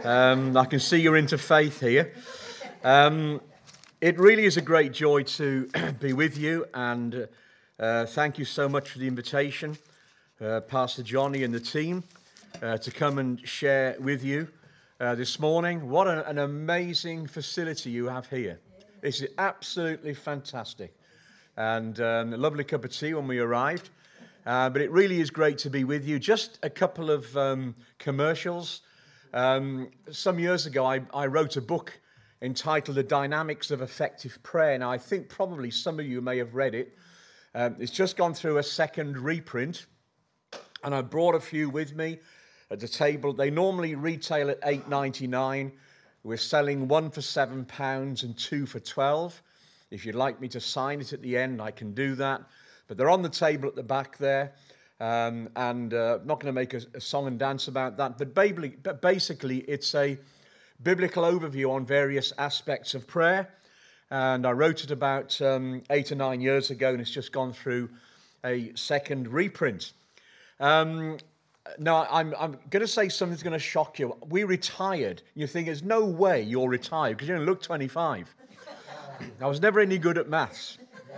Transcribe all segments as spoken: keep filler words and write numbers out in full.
Um, I can see you're into faith here. Um, it really is a great joy to be with you, and uh, thank you so much for the invitation, uh, Pastor Johnny and the team, uh, to come and share with you uh, this morning. What an, an amazing facility you have here. This is absolutely fantastic, and um, a lovely cup of tea when we arrived. Uh, but it really is great to be with you. Just a couple of um, commercials. Um, some years ago, I, I wrote a book entitled The Dynamics of Effective Prayer. Now, I think probably some of you may have read it. Um, it's just gone through a second reprint, and I brought a few with me at the table. They normally retail at eight ninety-nine. We're selling one for seven pounds and two for twelve. If you'd like me to sign it at the end, I can do that. But they're on the table at the back there. Um, and uh, I'm not going to make a, a song and dance about that, but basically, but basically it's a biblical overview on various aspects of prayer. And I wrote it about um, eight or nine years ago, and it's just gone through a second reprint. Um, now, I'm, I'm going to say something that's going to shock you. We retired. You think there's no way you're retired because you don't look twenty-five. I was never any good at maths.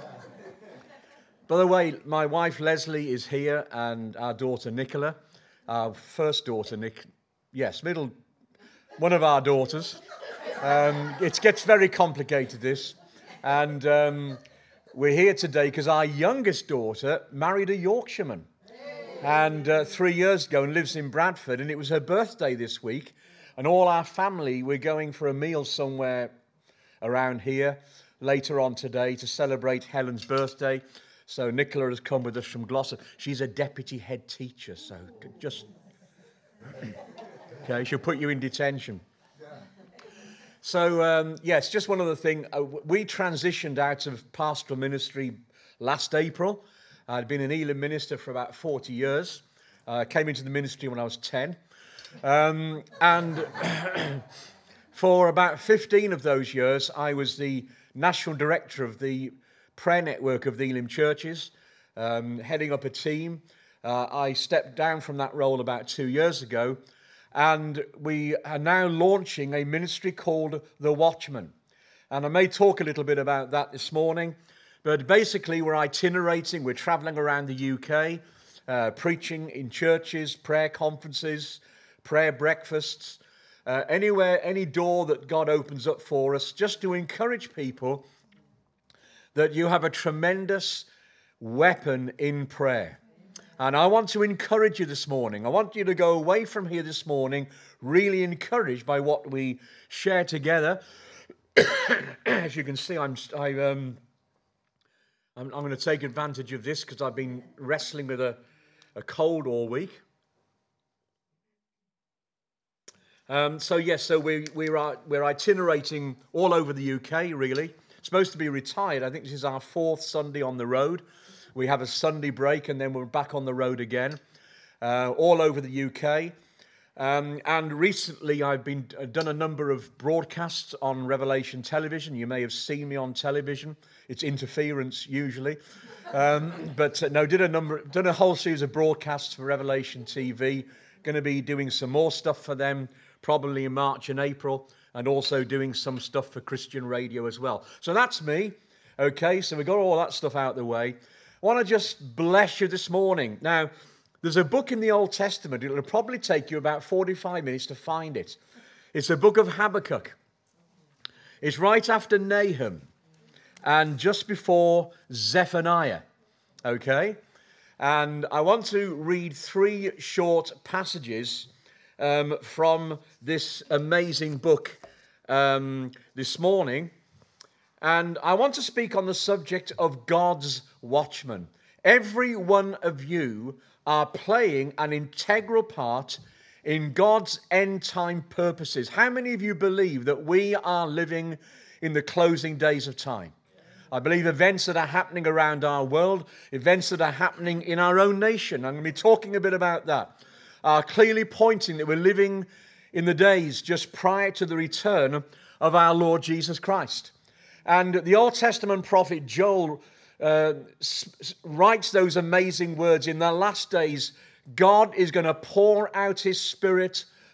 By the way, my wife Leslie is here, and our daughter Nicola, our first daughter, Nick, yes, middle, one of our daughters. Um, it gets very complicated, this. And um, we're here today because our youngest daughter married a Yorkshireman. And uh, three years ago, and lives in Bradford, and it was her birthday this week. And all our family, we're going for a meal somewhere around here later on today to celebrate Helen's birthday. So Nicola has come with us from Gloucester. She's a deputy head teacher, so just... Okay, she'll put you in detention. So, um, yes, just one other thing. Uh, we transitioned out of pastoral ministry last April. I'd been an Elim minister for about forty years. I uh, came into the ministry when I was ten. Um, and for about fifteen of those years, I was the national director of the prayer network of the Elim churches, um, heading up a team. Uh, I stepped down from that role about two years ago, and we are now launching a ministry called The Watchman. And I may talk a little bit about that this morning, but basically we're itinerating, we're traveling around the U K, uh, preaching in churches, prayer conferences, prayer breakfasts, uh, anywhere, any door that God opens up for us, just to encourage people that you have a tremendous weapon in prayer. And I want to encourage you this morning. I want you to go away from here this morning really encouraged by what we share together. As you can see, I'm I, um, I'm, I'm going to take advantage of this because I've been wrestling with a, a cold all week. Um, so yes, so we we're we're itinerating all over the U K really. Supposed to be retired. I think this is our fourth Sunday on the road. We have a Sunday break and then we're back on the road again, uh, all over the U K. Um, and recently I've been uh, done a number of broadcasts on Revelation Television. You may have seen me on television. It's interference usually, um, but uh, no, did a number, done a whole series of broadcasts for Revelation T V. Going to be doing some more stuff for them probably in March and April, and also doing some stuff for Christian radio as well. So that's me. Okay, so we've got all that stuff out of the way. I want to just bless you this morning. Now, there's a book in the Old Testament. It'll probably take you about forty-five minutes to find it. It's the book of Habakkuk. It's right after Nahum and just before Zephaniah. Okay? And I want to read three short passages um, from this amazing book um, this morning. And I want to speak on the subject of God's watchman. Every one of you are playing an integral part in God's end-time purposes. How many of you believe that we are living in the closing days of time? I believe events that are happening around our world, events that are happening in our own nation, I'm going to be talking a bit about that, are clearly pointing that we're living in the days just prior to the return of our Lord Jesus Christ. And the Old Testament prophet Joel uh, writes those amazing words, in the last days, God is going to pour out his Spirit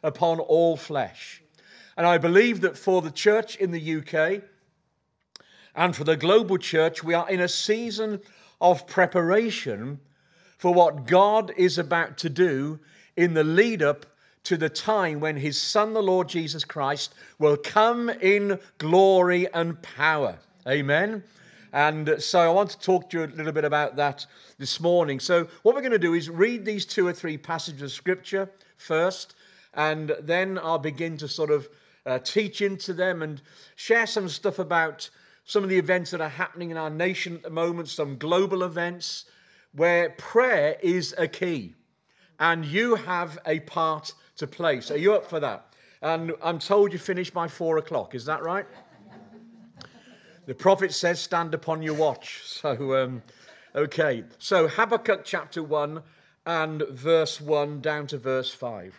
upon all flesh. And I believe that for the church in the U K and for the global church, we are in a season of preparation for what God is about to do in the lead up to the time when his Son, the Lord Jesus Christ, will come in glory and power. Amen. And so I want to talk to you a little bit about that this morning. So what we're going to do is read these two or three passages of Scripture first, and then I'll begin to sort of uh, teach into them and share some stuff about some of the events that are happening in our nation at the moment, some global events where prayer is a key. And you have a part to play. So are you up for that? And I'm told you finish by four o'clock. Is that right? The prophet says, stand upon your watch. So, um, okay. So Habakkuk chapter one and verse one down to verse five.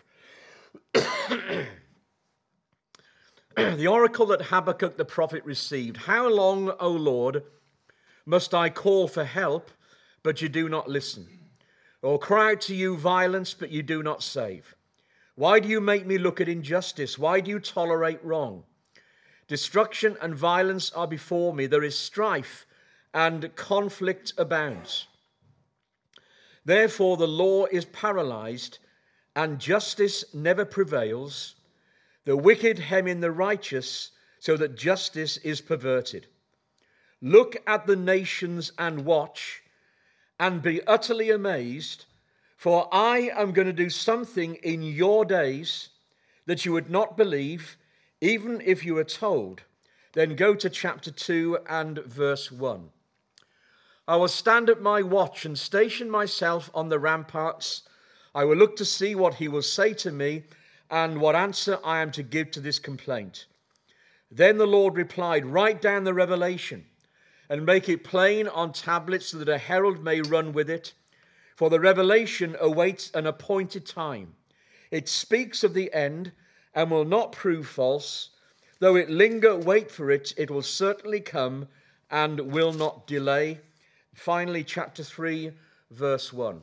The oracle that Habakkuk the prophet received. How long, O Lord, must I call for help, but you do not listen? Or cry out to you violence, but you do not save? Why do you make me look at injustice? Why do you tolerate wrong? Destruction and violence are before me. There is strife and conflict abounds. Therefore the law is paralyzed and justice never prevails. The wicked hem in the righteous so that justice is perverted. Look at the nations and watch and be utterly amazed, for I am going to do something in your days that you would not believe, even if you were told. Then go to chapter two and verse one. I will stand at my watch and station myself on the ramparts. I will look to see what he will say to me and what answer I am to give to this complaint. Then the Lord replied, write down the revelation and make it plain on tablets so that a herald may run with it. For the revelation awaits an appointed time. It speaks of the end and will not prove false. Though it linger, wait for it. It will certainly come and will not delay. Finally, chapter three, verse one.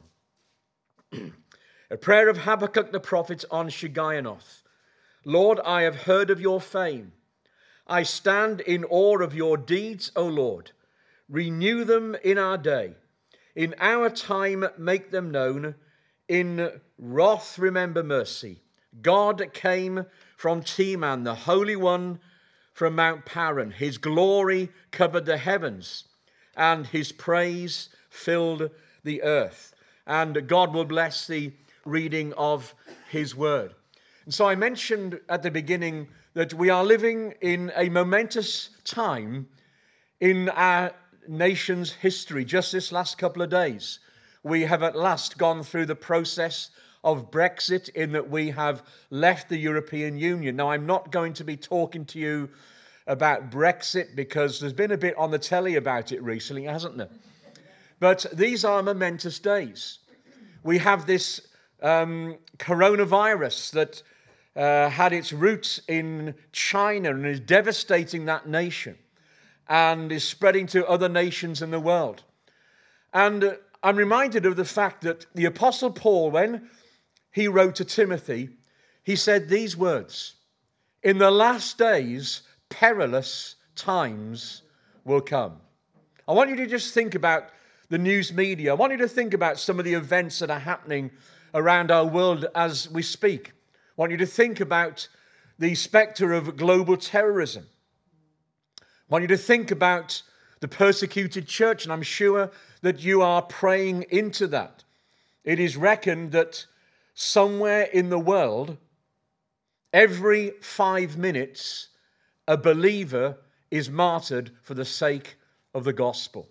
A prayer of Habakkuk the prophet on Shigionoth. Lord, I have heard of your fame. I stand in awe of your deeds, O Lord. Renew them in our day. In our time, make them known. In wrath, remember mercy. God came from Teman, the Holy One from Mount Paran. His glory covered the heavens, and his praise filled the earth. And God will bless the reading of his word. And so I mentioned at the beginning that we are living in a momentous time in our nation's history. Just this last couple of days, we have at last gone through the process of Brexit, in that we have left the European Union. Now, I'm not going to be talking to you about Brexit because there's been a bit on the telly about it recently, hasn't there? But these are momentous days. We have this um, coronavirus that uh, had its roots in China and is devastating that nation and is spreading to other nations in the world. And uh, I'm reminded of the fact that the Apostle Paul, when he wrote to Timothy, he said these words, in the last days, perilous times will come. I want you to just think about the news media. I want you to think about some of the events that are happening around our world as we speak. I want you to think about the spectre of global terrorism. I want you to think about the persecuted church, and I'm sure that you are praying into that. It is reckoned that somewhere in the world, every five minutes, a believer is martyred for the sake of the gospel.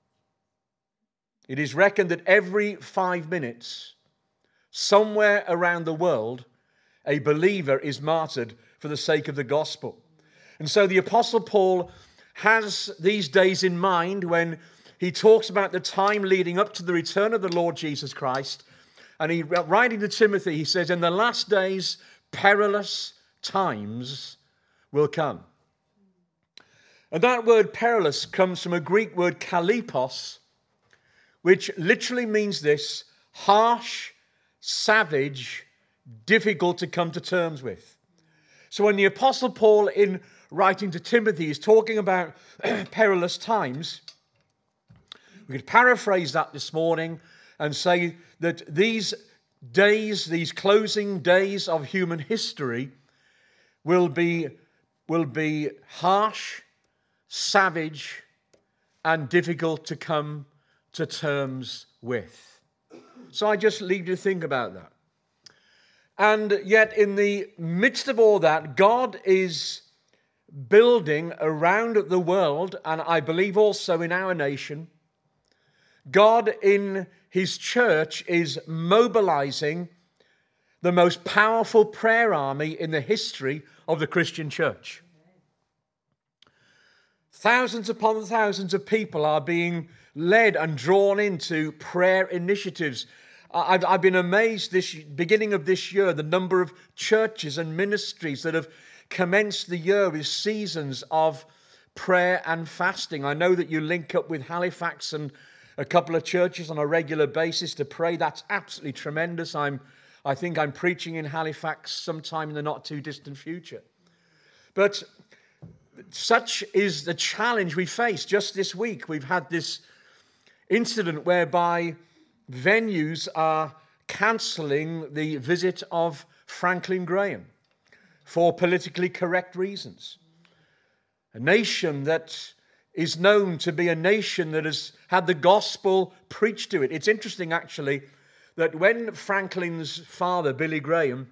It is reckoned that every five minutes, somewhere around the world, a believer is martyred for the sake of the gospel. And so the Apostle Paul has these days in mind when he talks about the time leading up to the return of the Lord Jesus Christ. And he, writing to Timothy, he says, in the last days, perilous times will come. And that word perilous comes from a Greek word kalipos, which literally means this: harsh, savage, difficult to come to terms with. So when the Apostle Paul, in writing to Timothy, is talking about perilous times, we could paraphrase that this morning and say that these days, these closing days of human history will be, will be harsh, savage, and difficult to come to terms with. So I just leave you to think about that. And yet in the midst of all that, God is building around the world, and I believe also in our nation, God in his church is mobilizing the most powerful prayer army in the history of the Christian church. Thousands upon thousands of people are being led and drawn into prayer initiatives. I've, I've been amazed this beginning of this year, the number of churches and ministries that have commenced the year with seasons of prayer and fasting. I know that you link up with Halifax and a couple of churches on a regular basis to pray. That's absolutely tremendous. I'm, I think I'm preaching in Halifax sometime in the not too distant future. But such is the challenge we face. Just this week, we've had this incident whereby venues are cancelling the visit of Franklin Graham for politically correct reasons. A nation that is known to be a nation that has had the gospel preached to it. It's interesting, actually, that when Franklin's father, Billy Graham,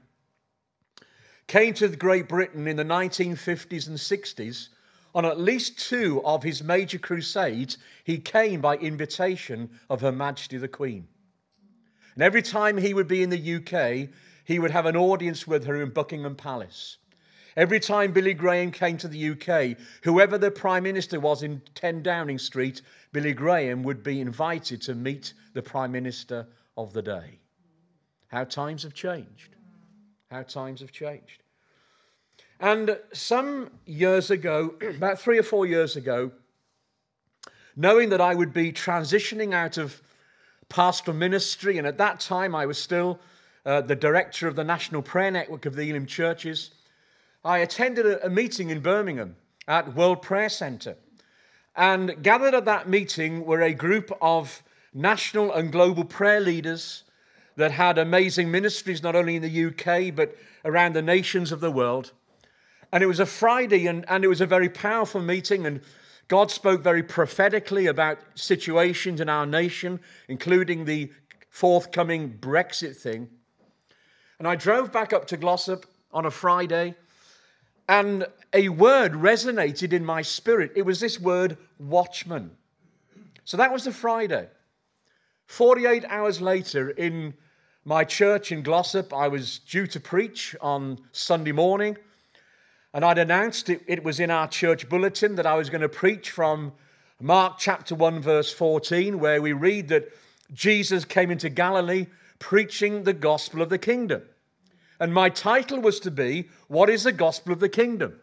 came to Great Britain in the nineteen fifties and sixties, on at least two of his major crusades, he came by invitation of Her Majesty the Queen. And every time he would be in the U K, he would have an audience with her in Buckingham Palace. Every time Billy Graham came to the U K, whoever the Prime Minister was in ten Downing Street, Billy Graham would be invited to meet the Prime Minister of the day. How times have changed. How times have changed. And some years ago, about three or four years ago, knowing that I would be transitioning out of pastoral ministry, and at that time I was still uh, the director of the National Prayer Network of the Elim Churches, I attended a, a meeting in Birmingham at World Prayer Centre. And gathered at that meeting were a group of national and global prayer leaders that had amazing ministries not only in the U K but around the nations of the world. And it was a Friday, and, and it was a very powerful meeting, and God spoke very prophetically about situations in our nation, including the forthcoming Brexit thing. And I drove back up to Glossop on a Friday, and a word resonated in my spirit. It was this word, watchman. So that was the Friday. forty-eight hours later, in my church in Glossop, I was due to preach on Sunday morning. And I'd announced it, it was in our church bulletin that I was going to preach from Mark chapter one, verse fourteen, where we read that Jesus came into Galilee preaching the gospel of the kingdom. And my title was to be, What is the Gospel of the Kingdom?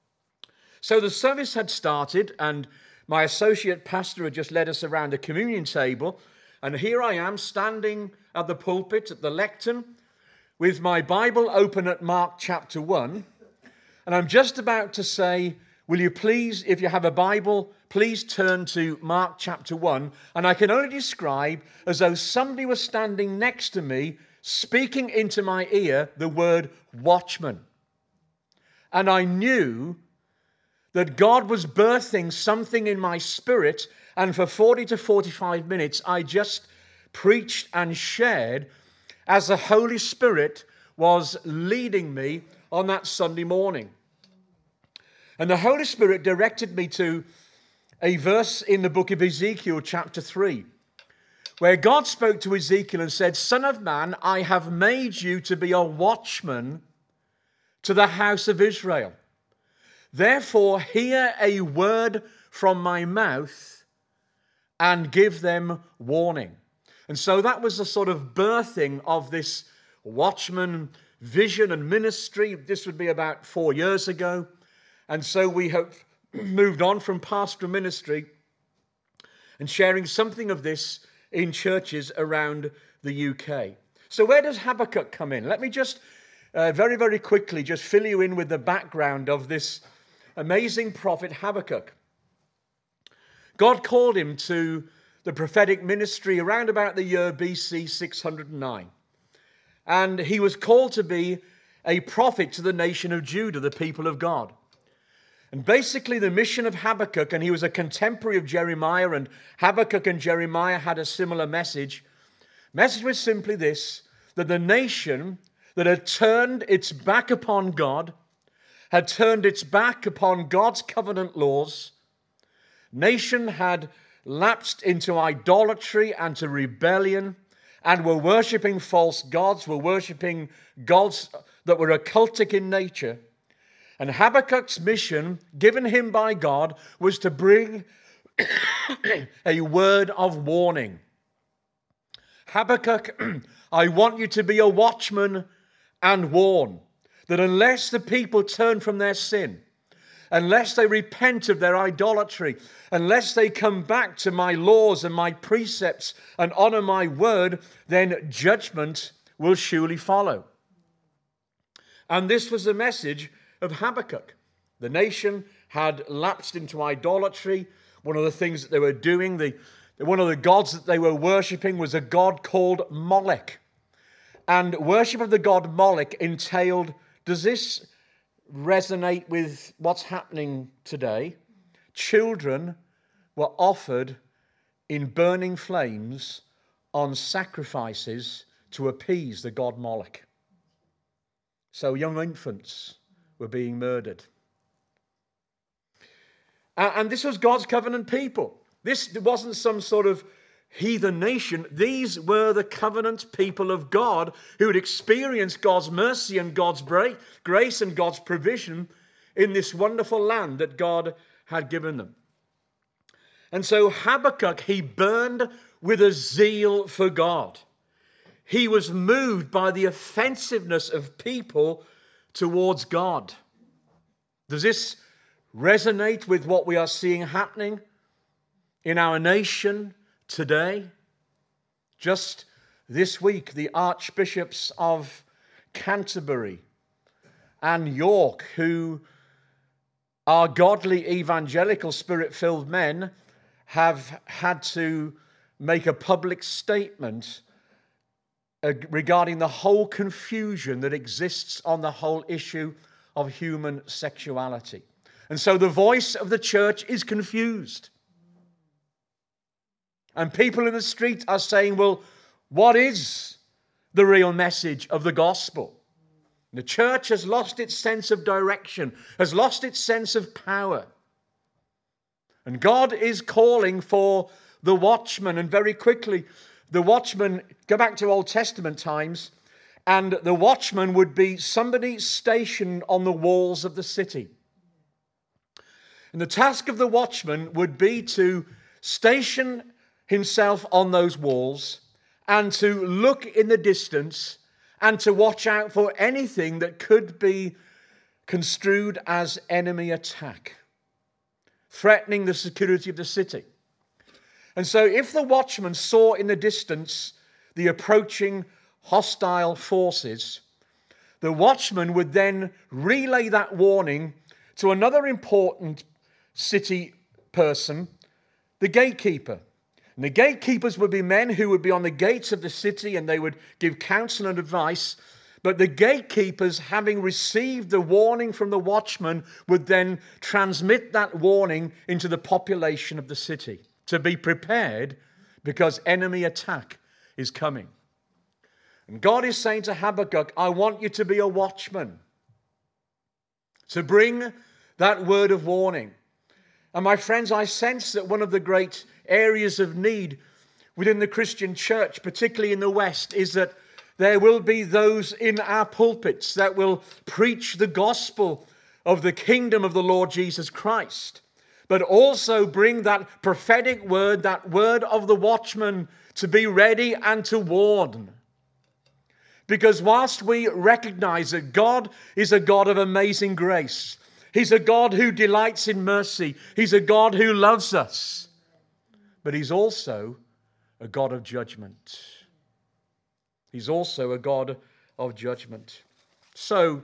So the service had started, and my associate pastor had just led us around a communion table. And here I am standing at the pulpit, at the lectern, with my Bible open at Mark chapter one. And I'm just about to say, will you please, if you have a Bible, please turn to Mark chapter one. And I can only describe as though somebody was standing next to me, speaking into my ear the word watchman. And I knew that God was birthing something in my spirit. And for forty to forty-five minutes, I just preached and shared as the Holy Spirit was leading me on that Sunday morning. And the Holy Spirit directed me to a verse in the book of Ezekiel chapter three, where God spoke to Ezekiel and said, Son of man, I have made you to be a watchman to the house of Israel. Therefore, hear a word from my mouth and give them warning. And so that was the sort of birthing of this watchman vision and ministry. This would be about four years ago. And so we have moved on from pastoral ministry and sharing something of this in churches around the U K. So where does Habakkuk come in? Let me just uh, very, very quickly just fill you in with the background of this amazing prophet Habakkuk. God called him to the prophetic ministry around about the year B C six hundred nine. And he was called to be a prophet to the nation of Judah, the people of God. And basically the mission of Habakkuk, and he was a contemporary of Jeremiah, and Habakkuk and Jeremiah had a similar message. Message was simply this, that the nation that had turned its back upon God, had turned its back upon God's covenant laws, nation had lapsed into idolatry and to rebellion, and were worshipping false gods, were worshipping gods that were occultic in nature. And Habakkuk's mission, given him by God, was to bring a word of warning. Habakkuk, I want you to be a watchman and warn that unless the people turn from their sin, unless they repent of their idolatry, unless they come back to my laws and my precepts and honor my word, then judgment will surely follow. And this was the message of Habakkuk. The nation had lapsed into idolatry. One of the things that they were doing, the, one of the gods that they were worshipping was a god called Molech. And worship of the god Molech entailed, does this resonate with what's happening today? Children were offered in burning flames on sacrifices to appease the god Molech. So young infants were being murdered. And this was God's covenant people. This wasn't some sort of heathen nation. These were the covenant people of God who had experienced God's mercy and God's grace and God's provision in this wonderful land that God had given them. And so Habakkuk, he burned with a zeal for God. He was moved by the offensiveness of people towards God. Does this resonate with what we are seeing happening in our nation today? Just this week, the archbishops of Canterbury and York, who are godly, evangelical, spirit-filled men, have had to make a public statement regarding the whole confusion that exists on the whole issue of human sexuality. And so the voice of the church is confused. And people in the street are saying, well, what is the real message of the gospel? The church has lost its sense of direction, has lost its sense of power. And God is calling for the watchman. And very quickly, the watchman, go back to Old Testament times, and the watchman would be somebody stationed on the walls of the city. And the task of the watchman would be to station himself on those walls and to look in the distance and to watch out for anything that could be construed as enemy attack, threatening the security of the city. And so if the watchman saw in the distance the approaching hostile forces, the watchman would then relay that warning to another important city person, the gatekeeper. And the gatekeepers would be men who would be on the gates of the city, and they would give counsel and advice. But the gatekeepers, having received the warning from the watchman, would then transmit that warning into the population of the city to be prepared because enemy attack is coming. And God is saying to Habakkuk, I want you to be a watchman, to bring that word of warning. And my friends, I sense that one of the great areas of need within the Christian church, particularly in the West, is that there will be those in our pulpits that will preach the gospel of the kingdom of the Lord Jesus Christ, but also bring that prophetic word, that word of the watchman, to be ready and to warn. Because whilst we recognize that God is a God of amazing grace, He's a God who delights in mercy, He's a God who loves us, but He's also a God of judgment. He's also a God of judgment. So,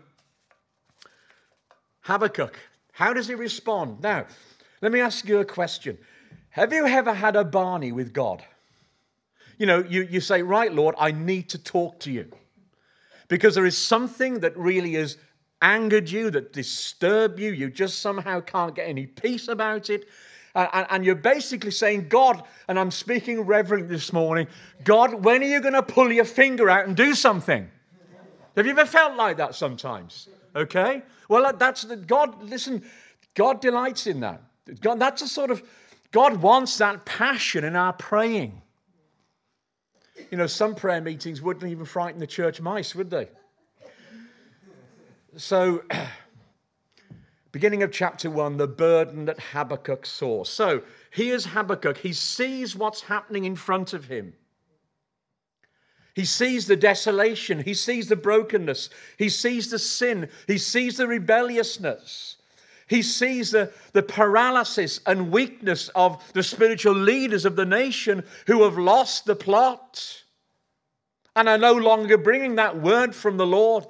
Habakkuk, how does he respond? Now, let me ask you a question. Have you ever had a Barney with God? You know, you, you say, right, Lord, I need to talk to you. Because there is something that really has angered you, that disturbed you. You just somehow can't get any peace about it. And, and you're basically saying, God, and I'm speaking reverently this morning, God, when are you going to pull your finger out and do something? Have you ever felt like that sometimes? Okay? Well, that's the, God, listen, God delights in that. God, that's a sort of, God wants that passion in our praying. You know, some prayer meetings wouldn't even frighten the church mice, would they? So, beginning of chapter one, the burden that Habakkuk saw. So, here's Habakkuk. He sees what's happening in front of him. He sees the desolation. He sees the brokenness. He sees the sin. He sees the rebelliousness. He sees the, the paralysis and weakness of the spiritual leaders of the nation who have lost the plot and are no longer bringing that word from the Lord.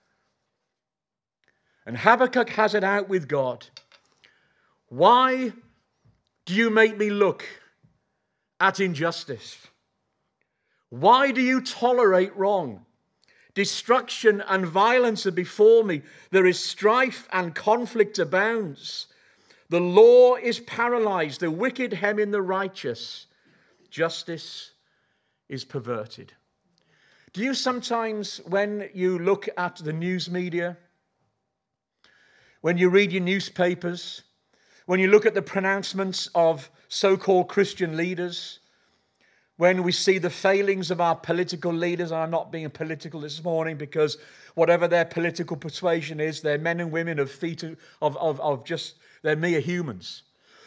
And Habakkuk has it out with God. Why do you make me look at injustice? Why do you tolerate wrong? Destruction and violence are before me. There is strife and conflict abounds. The law is paralyzed. The wicked hem in the righteous. Justice is perverted. Do you sometimes, when you look at the news media, when you read your newspapers, when you look at the pronouncements of so-called Christian leaders, when we see the failings of our political leaders, and I'm not being political this morning because whatever their political persuasion is, they're men and women of feet of, of, of just, they're mere humans.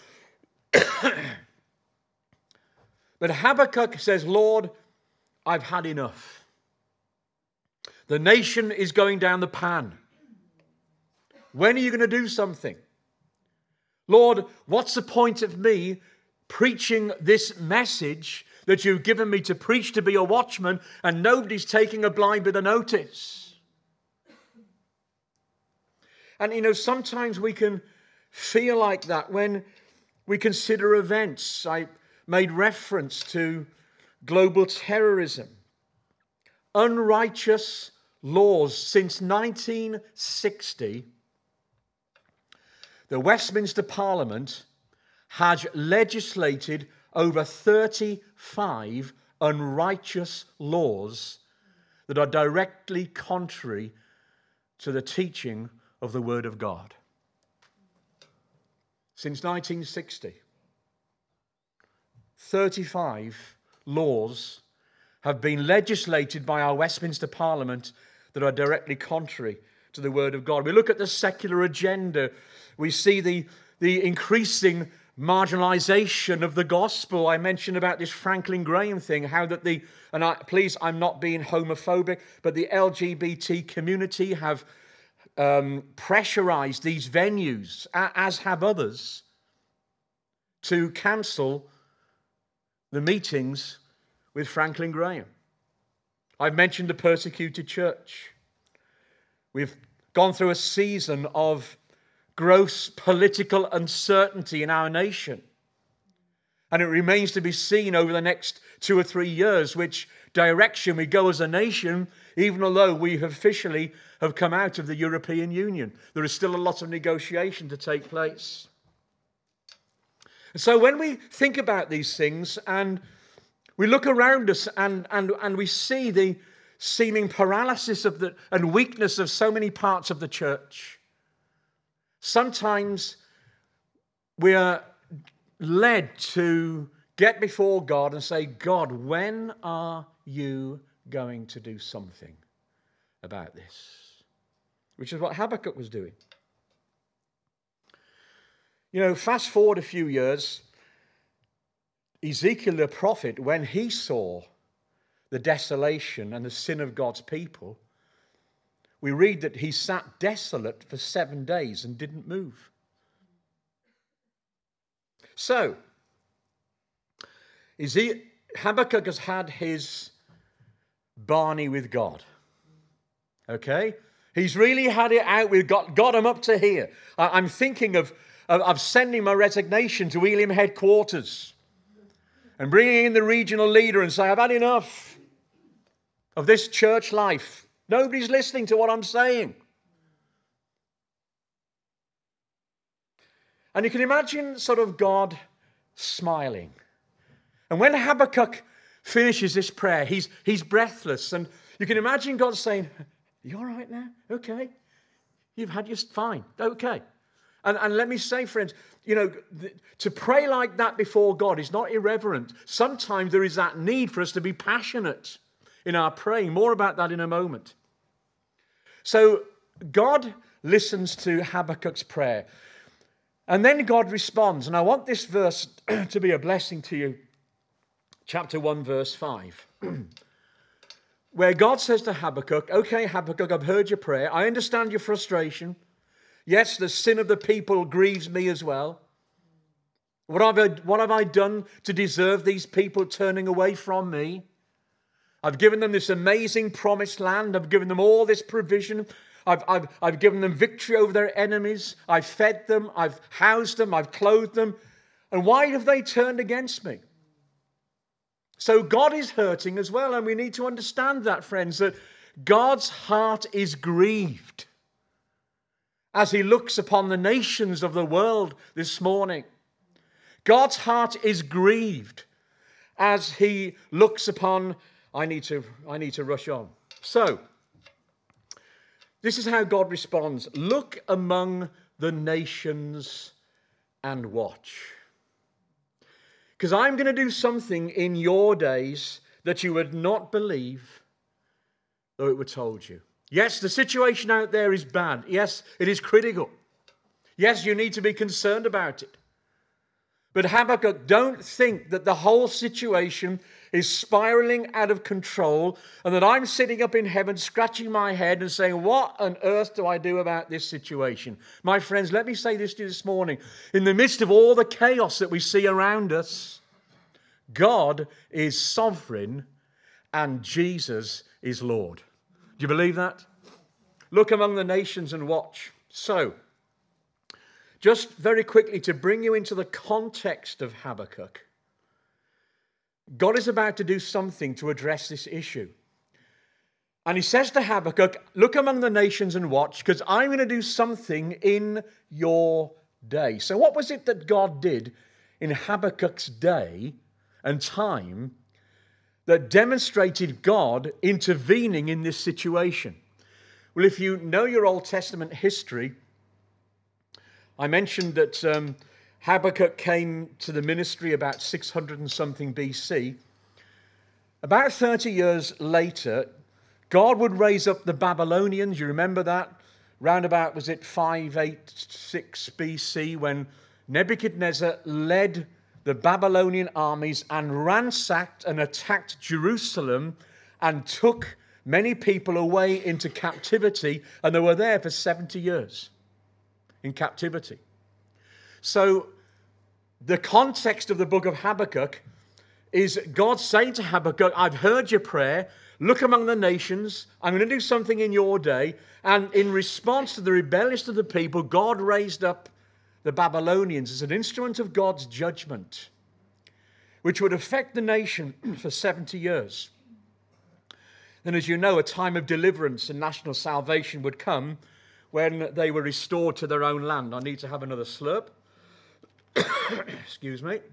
But Habakkuk says, Lord, I've had enough. The nation is going down the pan. When are you going to do something? Lord, what's the point of me preaching this message that you've given me to preach, to be a watchman, and nobody's taking a blind bit of notice? And, you know, sometimes we can feel like that when we consider events. I made reference to global terrorism. Unrighteous laws. Since nineteen sixty, the Westminster Parliament has legislated over thirty-five unrighteous laws that are directly contrary to the teaching of the Word of God. Since nineteen sixty, thirty-five laws have been legislated by our Westminster Parliament that are directly contrary to the Word of God. We look at the secular agenda. We see the, the increasing marginalization of the gospel. I mentioned about this Franklin Graham thing, how that the, and I, please, I'm not being homophobic, but the L G B T community have um, pressurized these venues, as have others, to cancel the meetings with Franklin Graham. I've mentioned the persecuted church. We've gone through a season of gross political uncertainty in our nation. And it remains to be seen over the next two or three years which direction we go as a nation, even although we have officially have come out of the European Union. There is still a lot of negotiation to take place. And so when we think about these things and we look around us and, and, and we see the seeming paralysis of the, and weakness of so many parts of the church, sometimes we are led to get before God and say, God, when are you going to do something about this? Which is what Habakkuk was doing. You know, fast forward a few years, Ezekiel the prophet, when he saw the desolation and the sin of God's people, we read that he sat desolate for seven days and didn't move. So, Habakkuk has had his Barney with God. Okay? He's really had it out with God, got him up to here. I'm thinking of, of, of sending my resignation to Elim headquarters and bringing in the regional leader and saying, I've had enough of this church life. Nobody's listening to what I'm saying. And you can imagine sort of God smiling. And when Habakkuk finishes this prayer, he's, he's breathless. And you can imagine God saying, you all right now? Okay. You've had your fine. Okay. And, and let me say, friends, you know, th- to pray like that before God is not irreverent. Sometimes there is that need for us to be passionate in our praying. More about that in a moment. So God listens to Habakkuk's prayer. And then God responds. And I want this verse to be a blessing to you. Chapter one, verse five. Where God says to Habakkuk, okay, Habakkuk, I've heard your prayer. I understand your frustration. Yes, the sin of the people grieves me as well. What have I, what have I done to deserve these people turning away from me? I've given them this amazing promised land. I've given them all this provision. I've, I've, I've given them victory over their enemies. I've fed them. I've housed them. I've clothed them. And why have they turned against me? So God is hurting as well. And we need to understand that, friends, that God's heart is grieved as he looks upon the nations of the world this morning. God's heart is grieved as he looks upon... I need to, I need to rush on. So, this is how God responds. Look among the nations and watch. Because I'm going to do something in your days that you would not believe, though it were told you. Yes, the situation out there is bad. Yes, it is critical. Yes, you need to be concerned about it. But Habakkuk, don't think that the whole situation is spiraling out of control and that I'm sitting up in heaven scratching my head and saying, what on earth do I do about this situation? My friends, let me say this to you this morning. In the midst of all the chaos that we see around us, God is sovereign and Jesus is Lord. Do you believe that? Look among the nations and watch. So, just very quickly to bring you into the context of Habakkuk, God is about to do something to address this issue. And he says to Habakkuk, look among the nations and watch, because I'm going to do something in your day. So what was it that God did in Habakkuk's day and time that demonstrated God intervening in this situation? Well, if you know your Old Testament history, I mentioned that um, Habakkuk came to the ministry about six hundred and something B C. About thirty years later, God would raise up the Babylonians. You remember that? Round about, was it five eighty-six B C, when Nebuchadnezzar led the Babylonian armies and ransacked and attacked Jerusalem and took many people away into captivity, and they were there for seventy years in captivity. So the context of the book of Habakkuk is God saying to Habakkuk, I've heard your prayer. Look among the nations. I'm going to do something in your day. And in response to the rebellious of the people, God raised up the Babylonians as an instrument of God's judgment, which would affect the nation for seventy years. Then, as you know, a time of deliverance and national salvation would come when they were restored to their own land. I need to have another slurp. Excuse me.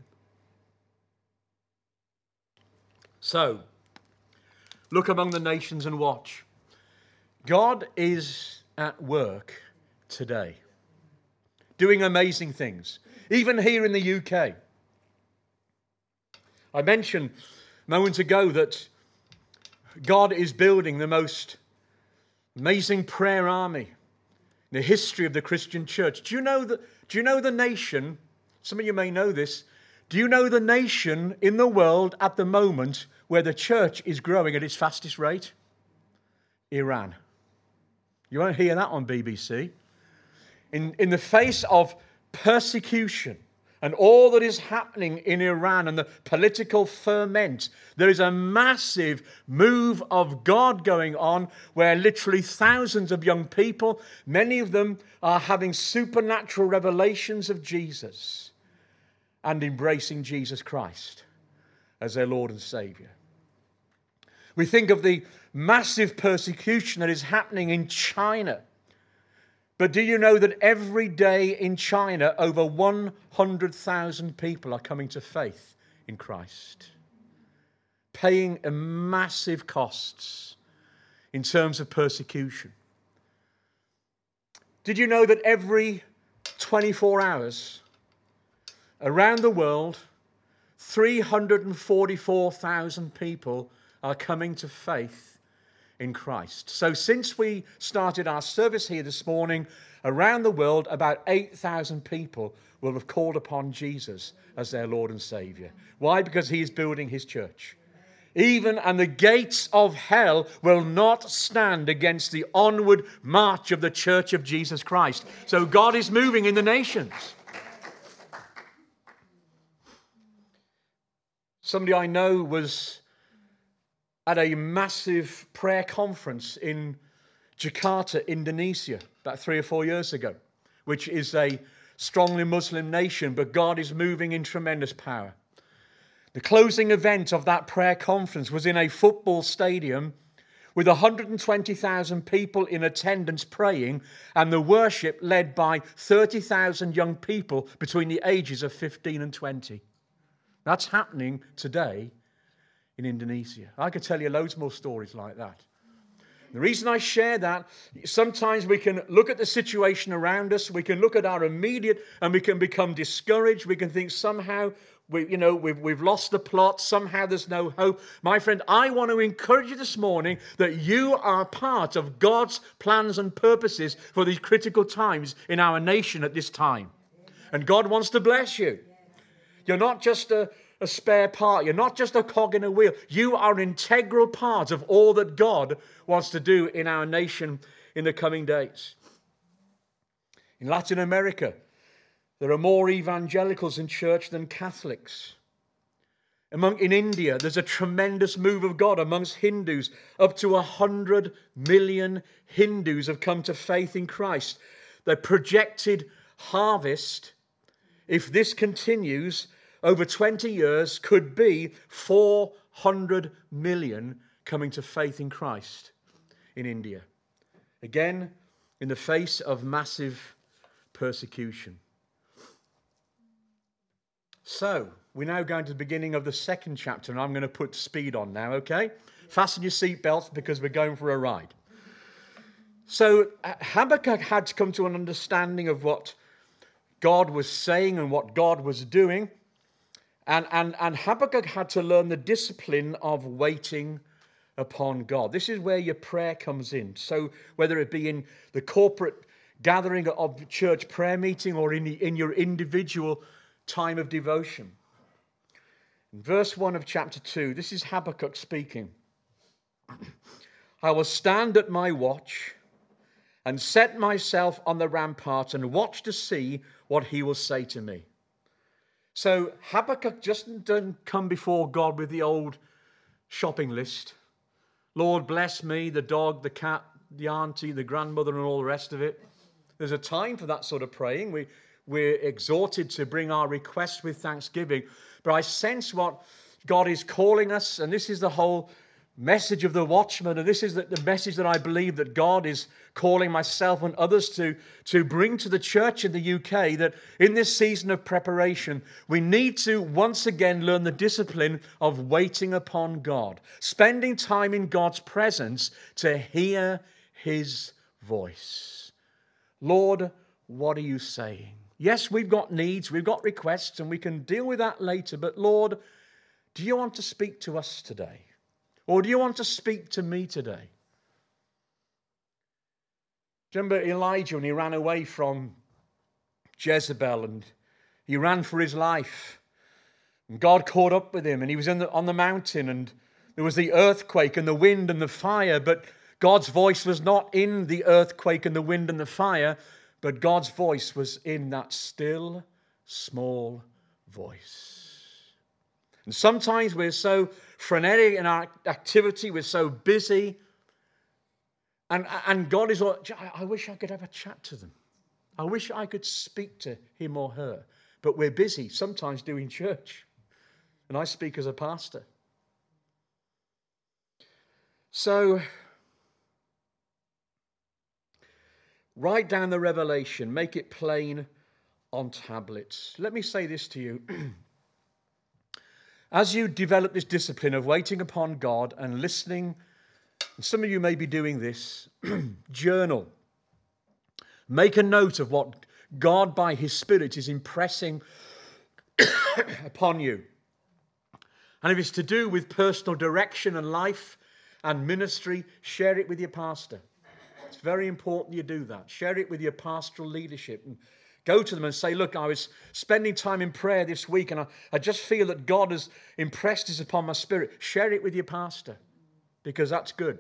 So, look among the nations and watch. God is at work today, doing amazing things, even here in the U K. I mentioned moments ago that God is building the most amazing prayer army in the history of the Christian church. Do you know that? Do you know the nation? Some of you may know this. Do you know the nation in the world at the moment where the church is growing at its fastest rate? Iran. You won't hear that on B B C. In, in the face of persecution and all that is happening in Iran and the political ferment, there is a massive move of God going on where literally thousands of young people, many of them are having supernatural revelations of Jesus and embracing Jesus Christ as their Lord and Savior. We think of the massive persecution that is happening in China. But do you know that every day in China, over one hundred thousand people are coming to faith in Christ, paying a massive costs in terms of persecution? Did you know that every twenty-four hours around the world, three hundred forty-four thousand people are coming to faith in Christ? So since we started our service here this morning, around the world, about eight thousand people will have called upon Jesus as their Lord and Savior. Why? Because he is building his church. Even and the gates of hell will not stand against the onward march of the church of Jesus Christ. So God is moving in the nations. Somebody I know was at a massive prayer conference in Jakarta, Indonesia, about three or four years ago, which is a strongly Muslim nation, but God is moving in tremendous power. The closing event of that prayer conference was in a football stadium with one hundred twenty thousand people in attendance praying, and the worship led by thirty thousand young people between the ages of fifteen and twenty. That's happening today in Indonesia. I could tell you loads more stories like that. The reason I share that, sometimes we can look at the situation around us, we can look at our immediate, and we can become discouraged. We can think somehow we, you know, we've, we've lost the plot, somehow there's no hope. My friend, I want to encourage you this morning that you are part of God's plans and purposes for these critical times in our nation at this time. And God wants to bless you. You're not just a a spare part. You're not just a cog in a wheel. You are an integral part of all that God wants to do in our nation in the coming days. In Latin America, there are more evangelicals in church than Catholics. Among, in India, there's a tremendous move of God amongst Hindus. Up to one hundred million Hindus have come to faith in Christ. The projected harvest, if this continues, over twenty years, could be four hundred million coming to faith in Christ in India. Again, in the face of massive persecution. So, we're now going to the beginning of the second chapter, and I'm going to put speed on now, okay? Fasten your seatbelts because we're going for a ride. So, Habakkuk had to come to an understanding of what God was saying and what God was doing. And, and, and Habakkuk had to learn the discipline of waiting upon God. This is where your prayer comes in. So whether it be in the corporate gathering of the church prayer meeting or in, the, in your individual time of devotion. In verse one of chapter two, this is Habakkuk speaking. I will stand at my watch and set myself on the rampart and watch to see what he will say to me. So Habakkuk just doesn't come before God with the old shopping list. Lord, bless me, the dog, the cat, the auntie, the grandmother, and all the rest of it. There's a time for that sort of praying. We, we're exhorted to bring our requests with thanksgiving. But I sense what God is calling us, and this is the whole message of the watchman, and this is the, the message that I believe that God is calling myself and others to, to bring to the church in the U K, that in this season of preparation, we need to once again learn the discipline of waiting upon God, spending time in God's presence to hear his voice. Lord, what are you saying? Yes, we've got needs, we've got requests, and we can deal with that later, but Lord, do you want to speak to us today? Or do you want to speak to me today? Do you remember Elijah when he ran away from Jezebel and he ran for his life? And God caught up with him and he was in the, on the mountain and there was the earthquake and the wind and the fire, but God's voice was not in the earthquake and the wind and the fire, but God's voice was in that still, small voice. And sometimes we're so frenetic in our activity, we're so busy, and, and God is all, I wish I could have a chat to them. I wish I could speak to him or her. But we're busy sometimes doing church. And I speak as a pastor. So, write down the revelation. Make it plain on tablets. Let me say this to you. As you develop this discipline of waiting upon God and listening, and some of you may be doing this, journal. Make a note of what God by his Spirit is impressing upon you. And if it's to do with personal direction and life and ministry, share it with your pastor. It's very important you do that. Share it with your pastoral leadership and go to them and say, look, I was spending time in prayer this week and I, I just feel that God has impressed this upon my spirit. Share it with your pastor because that's good.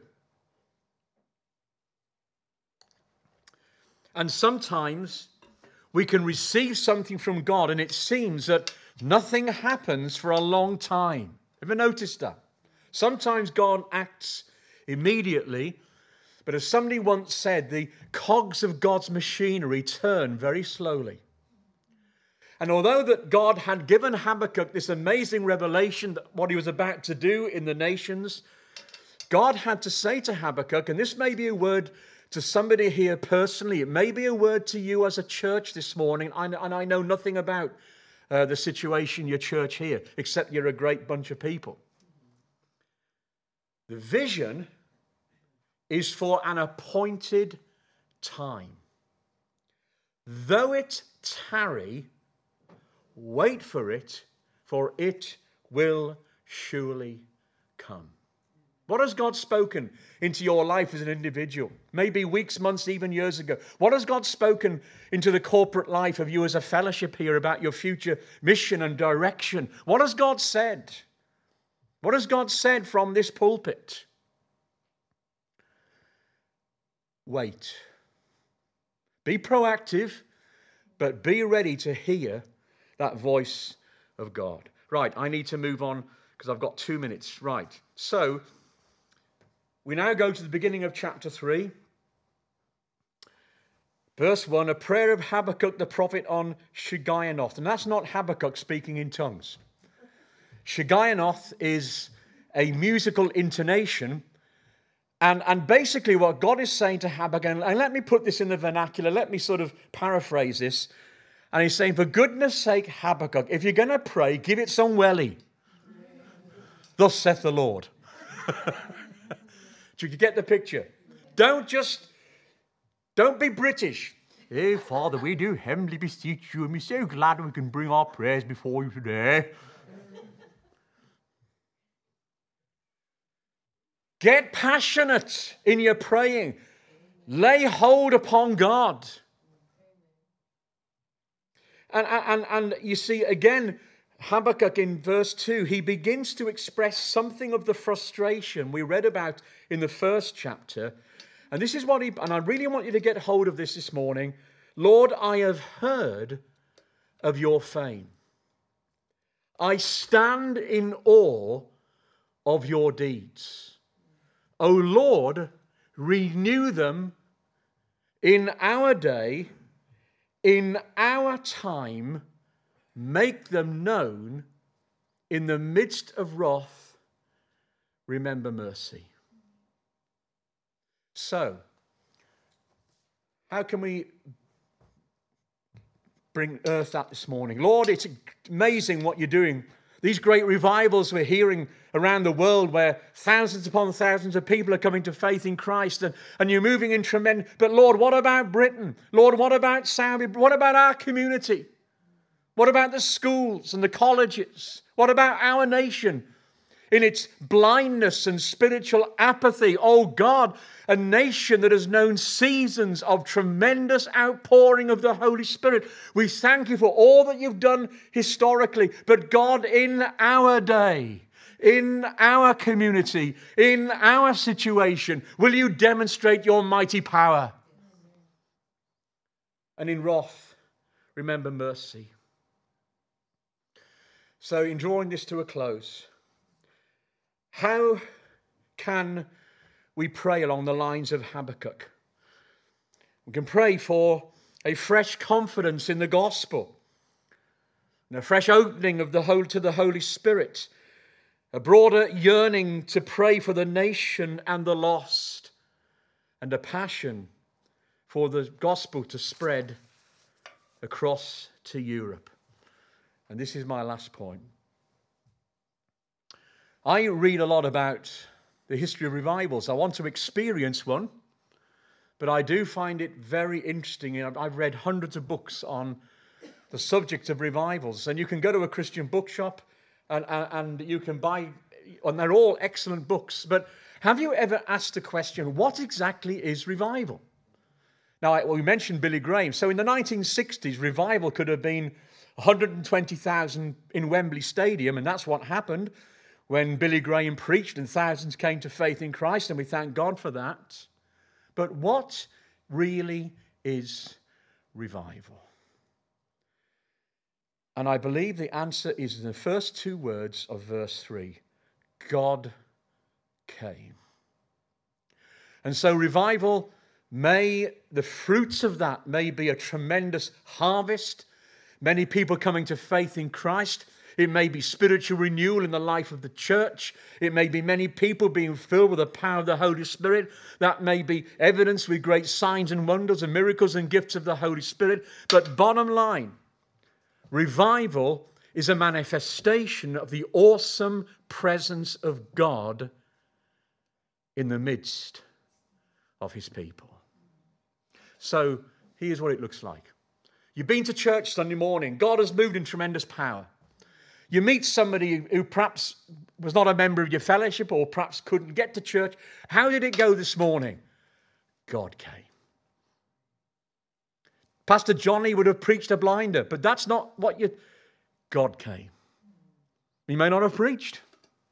And sometimes we can receive something from God and it seems that nothing happens for a long time. Ever noticed that? Sometimes God acts immediately, but as somebody once said, the cogs of God's machinery turn very slowly. And although that God had given Habakkuk this amazing revelation that what he was about to do in the nations, God had to say to Habakkuk, and this may be a word to somebody here personally, it may be a word to you as a church this morning, and I know nothing about uh, the situation, your church here, except you're a great bunch of people. The vision is for an appointed time. Though it tarry, wait for it, for it will surely come. What has God spoken into your life as an individual? Maybe weeks, months, even years ago. What has God spoken into the corporate life of you as a fellowship here about your future mission and direction? What has God said? What has God said from this pulpit? Wait. Be proactive, but be ready to hear that voice of God. Right, I need to move on because I've got two minutes. Right, so we now go to the beginning of chapter three. Verse one, a prayer of Habakkuk the prophet on Shigionoth. And that's not Habakkuk speaking in tongues. Shigionoth is a musical intonation. And, and basically what God is saying to Habakkuk, and let me put this in the vernacular, let me sort of paraphrase this. And he's saying, for goodness sake, Habakkuk, if you're going to pray, give it some welly. Thus saith the Lord. Do you get the picture? Don't just, don't be British. Hey, Father, we do humbly beseech you, and we're so glad we can bring our prayers before you today. Get passionate in your praying. Lay hold upon God. And, and, and you see, again, Habakkuk in verse two, he begins to express something of the frustration we read about in the first chapter. And this is what he, and I really want you to get hold of this this morning. Lord, I have heard of your fame. I stand in awe of your deeds. O Lord, renew them in our day, in our time, make them known in the midst of wrath, remember mercy. So, how can we bring earth that this morning? Lord, it's amazing what you're doing. These great revivals we're hearing around the world where thousands upon thousands of people are coming to faith in Christ and, and you're moving in tremendous... But Lord, what about Britain? Lord, what about Saudi? What about our community? What about the schools and the colleges? What about our nation in its blindness and spiritual apathy? Oh God, a nation that has known seasons of tremendous outpouring of the Holy Spirit. We thank you for all that you've done historically. But God, in our day, in our community, in our situation, will you demonstrate your mighty power? And in wrath, remember mercy. So in drawing this to a close, how can we pray along the lines of Habakkuk? We can pray for a fresh confidence in the gospel, and a fresh opening of the whole to the Holy Spirit, a broader yearning to pray for the nation and the lost, and a passion for the gospel to spread across to Europe. And this is my last point. I read a lot about the history of revivals. I want to experience one, but I do find it very interesting. I've read hundreds of books on the subject of revivals, and you can go to a Christian bookshop and, and, and you can buy, and they're all excellent books. But have you ever asked the question, what exactly is revival? Now, well, we mentioned Billy Graham. So in the nineteen sixties, revival could have been one hundred twenty thousand in Wembley Stadium, and that's what happened when Billy Graham preached and thousands came to faith in Christ, and we thank God for that. But what really is revival? And I believe the answer is in the first two words of verse three. God came. And so revival, may the fruits of that may be a tremendous harvest, many people coming to faith in Christ. It may be spiritual renewal in the life of the church. It may be many people being filled with the power of the Holy Spirit. That may be evidence with great signs and wonders and miracles and gifts of the Holy Spirit. But bottom line, revival is a manifestation of the awesome presence of God in the midst of his people. So here's what it looks like. You've been to church Sunday morning. God has moved in tremendous power. You meet somebody who perhaps was not a member of your fellowship or perhaps couldn't get to church. How did it go this morning? God came. Pastor Johnny would have preached a blinder, but that's not what you... God came. He may not have preached.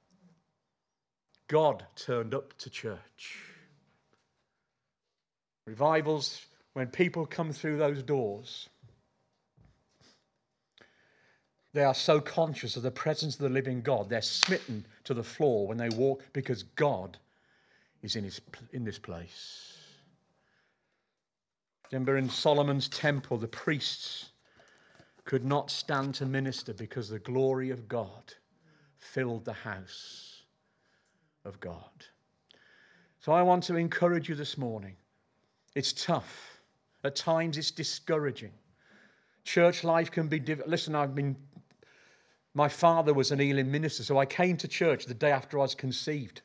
God turned up to church. Revivals, when people come through those doors, they are so conscious of the presence of the living God. They're smitten to the floor when they walk because God is in, his, in this place. Remember in Solomon's temple, the priests could not stand to minister because the glory of God filled the house of God. So I want to encourage you this morning. It's tough. At times it's discouraging. Church life can be difficult. Listen, I've been... My father was an Elim minister, so I came to church the day after I was conceived.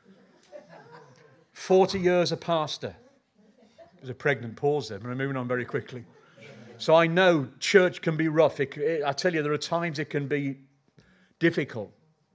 Forty years a pastor. There's a pregnant pause there, but I'm moving on very quickly. So I know church can be rough. It, it, I tell you, there are times it can be difficult.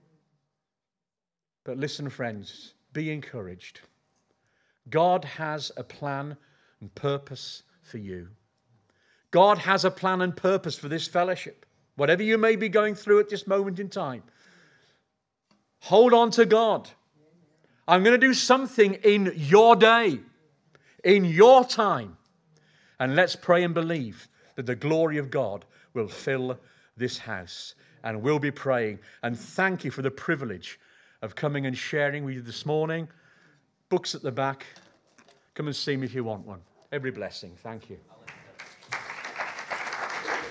But listen, friends, be encouraged. God has a plan and purpose for you. God has a plan and purpose for this fellowship. Whatever you may be going through at this moment in time, hold on to God. I'm going to do something in your day, in your time. And let's pray and believe that the glory of God will fill this house. And we'll be praying. And thank you for the privilege of coming and sharing with you this morning. Books at the back. Come and see me if you want one. Every blessing. Thank you.